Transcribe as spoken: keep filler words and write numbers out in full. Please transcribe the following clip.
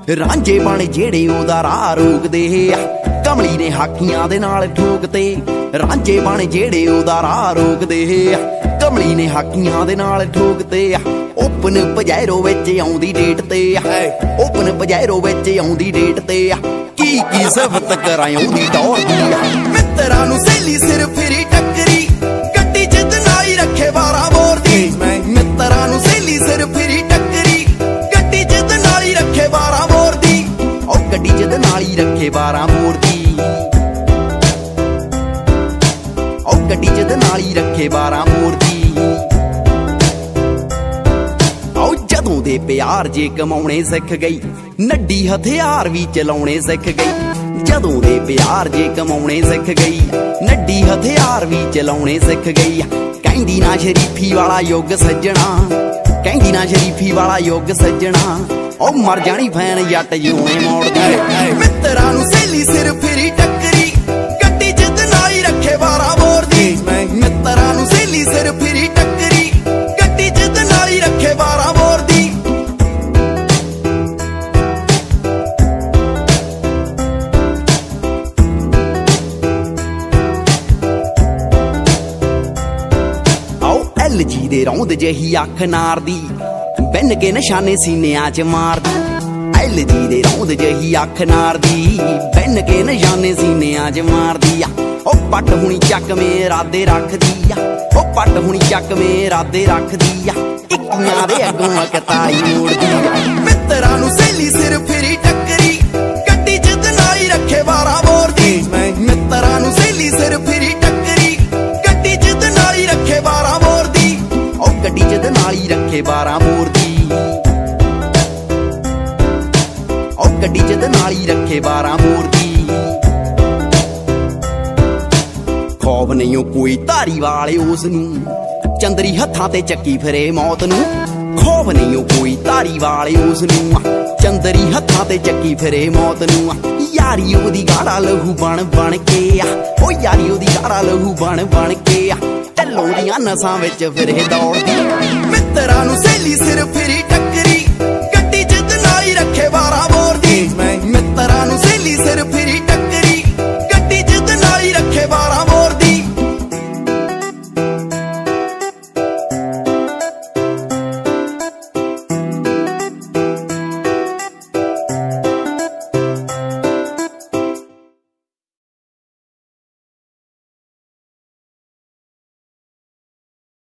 ਰਾਂਝੇ ਬਣ ਜਿਹੜੇ ਉਹਦਾ ਰਾਹ ਰੋਕਦੇ ਆ, ਕਮਲੀ ਨੇ ਹਾਕੀਆਂ ਦੇ ਨਾਲ ਠੋਕਤੇ। ਰਾਂਝੇ ਬਣ ਜਿਹੜੇ ਉਹਦਾ ਰਾਹ ਰੋਕਦੇ ਆ, ਕਮਲੀ ਨੇ ਹਾਕੀਆਂ ਦੇ ਨਾਲ ਠੋਕਤੇ ਆ। ਓਪਨ ਪਜੈਰੋ ਵਿੱਚ ਆਉਂਦੀ ਡੇਟ ਤੇ ਆ, ਓਪਨ ਪਜੈਰੋ ਵਿੱਚ ਆਉਂਦੀ ਡੇਟ ਤੇ ਆ। ਕੀ ਕੀ ਸਿਫਤ ਕਰਾਂ ਉਹਦੀ ਦੌੜਦੀ ਆ, ਮਿੱਤਰਾਂ ਨੂੰ ਸਹੇਲੀ ਸਿਰ ਫਿਰੀ ਟੱਕਰੀ, ਗੱਡੀ ਜਿੱਦ ਨਾਲ ਹੀ ਰੱਖੇ ਬਾਰਾਂ ਬੋਰ ਦੀ। ਮਿੱਤਰਾਂ ਨੂੰ ਸਹੇਲੀ ਸਿਰ ਫਿਰੀ ਟੱਕਰੀ, ਗੱਡੀ ਜਿੱਦ ਨਾਲ ਹੀ ਰੱਖੇ ਬਾਰਾਂ ਬੋਰ ਦੀ। ਉਹ ਗੱਡੀ ਜਿੱਦ ਨਾਲ ਹੀ ਰੱਖੇ ਬਾਰਾਂ ਬੋਰ ਦੀ, ਉਹ ਗੱਡੀ ਜਿੱਦ ਨਾਲ ਹੀ ਰੱਖੇ ਬਾਰਾਂ ਬੋਰ ਦੀ। ਉਹ ਜਦੋਂ ਦੇ ਪਿਆਰ ਜੇ ਕਮਾਉਣੇ ਸਿੱਖ ਗਈ, ਨੱਡੀ ਹਥਿਆਰ ਵੀ ਚਲਾਉਣੇ ਸਿੱਖ ਗਈ। ਜਦੋਂ ਦੇ ਪਿਆਰ ਜੇ ਕਮਾਉਣੇ ਸਿੱਖ ਗਈ, ਨੱਡੀ ਹਥਿਆਰ ਵੀ ਚਲਾਉਣੇ ਸਿੱਖ ਗਈ। ਕਹਿੰਦੀ ਨਾ ਸ਼ਰੀਫੀ ਵਾਲਾ ਯੁੱਗ ਸੱਜਣਾ, ਕਹਿੰਦੀ ਨਾ ਸ਼ਰੀਫੀ ਵਾਲਾ ਯੁੱਗ ਸੱਜਣਾ। ਉਹ ਮਰ ਜਾਣੀ ਫੈਨ ਜੱਟ ਜਿਉਣੇ ਮੋੜਦੀ। ਮਿੱਤਰਾਂ ਨੂੰ ਸਹੇਲੀ ਸਿਰ ਫਿਰੀ ਟੱਕਰੀ, ਗੱਡੀ ਜਿੱਦ ਨਾਲ ਹੀ ਰੱਖੇ ਬਾਰਾਂ ਬੋਰ ਦੀ। ਮਿੱਤਰਾਂ ਨੂੰ ਸਹੇਲੀ ਸਿਰ ਫਿਰੀ ਟੱਕਰੀ, ਗੱਡੀ ਜਿੱਦ ਨਾਲ ਹੀ ਰੱਖੇ ਬਾਰਾਂ ਬੋਰ ਦੀ। ਐਲ ਜੀ ਦੇ ਰੌਂਦ ਜਿਹੀ ਅੱਖ ਨਾਰ ਦੀ, ਬੰਨ ਕੇ ਨਿਸ਼ਾਨੇ ਸੀਨਿਆਂ ਚ ਮਾਰਦੀ। ਐਲ ਜੀ ਦੇ ਰੌਂਦ ਜਿਹੀ ਅੱਖ ਨਾਰ ਦੀ, ਬੰਨ ਕੇ ਨਿਸ਼ਾਨੇ ਸੀਨਿਆਂ ਚ ਮਾਰਦੀ ਆ। ਉਹ ਪੱਟ ਹੁਣੀ ਚੱਕ ਮੇ ਰਾਦੇ ਰੱਖਦੀ ਆ, ਉਹ ਪੱਟ ਹੁਣੀ ਚੱਕ ਮੇ ਰਾਦੇ ਰੱਖਦੀ ਆ। ਇੱਕੀਆਂ ਦੇ ਅੱਗੋਂ ਕਤਾਈ ਮੋੜਦੀ ਆ। ਮਿੱਤਰਾਂ ਨੂੰ ਸਹੇਲੀ ਸਿਰ ਫਿਰੀ ਟੱਕਰੀ, ਗੱਡੀ ਜਿੱਦ ਨਾਲ ਹੀ ਰੱਖੇ ਬਾਰਾਂ ਬੋਰ ਦੀ। ਮਿੱਤਰਾਂ ਨੂੰ ਸਹੇਲੀ ਸਿਰ ਫਿਰੀ ਟੱਕਰੀ, ਗੱਡੀ ਜਿੱਦ ਨਾਲ ਹੀ ਰੱਖੇ ਬਾਰਾਂ ਬੋਰ ਦੀ। ਉਹ ਗੱਡੀ ਜਿੱਦ ਨਾਲ ਹੀ ਰੱਖੇ ਬਾਰਾਂ ਬੋਰ ਦੀ, ਉਹ ਗੱਡੀ ਜਿੱਦ ਨਾਲ ਹੀ ਰੱਖੇ ਬਾਰਾਂ ਬੋਰ ਦੀ। ਖੌਫ ਨਹੀਂ ਉਹ ਕੋਈ ਧਾਰੀ ਵਾਲੇ ਉਸ ਨੂੰ, ਚੰਦਰੀ ਹੱਥਾਂ ਤੇ ਚੱਕੀ ਫਿਰੇ ਮੌਤ ਨੂੰ। ਖੌਫ ਨਹੀਂ ਉਹ ਕੋਈ ਧਾਰੀ ਵਾਲੇ ਉਸ ਨੂੰ, ਚੰਦਰੀ ਹੱਥਾਂ ਤੇ ਚੱਕੀ ਫਿਰੇ ਮੌਤ ਨੂੰ। ਯਾਰੀ ਉਹਦੀ ਗਾੜਾ ਲਹੂ ਬਣ ਬਣ ਕੇ ਆ, ਉਹ ਯਾਰੀ ਉਹਦੀ ਗਾੜਾ ਲਹੂ ਬਣ ਬਣ ਕੇ ਆ। ਢੱਲੋਂ ਦੀਆਂ ਨਸਾਂ ਵਿੱਚ ਫਿਰੇ ਦੌੜਦੀ। ਮਿੱਤਰਾਂ ਨੂੰ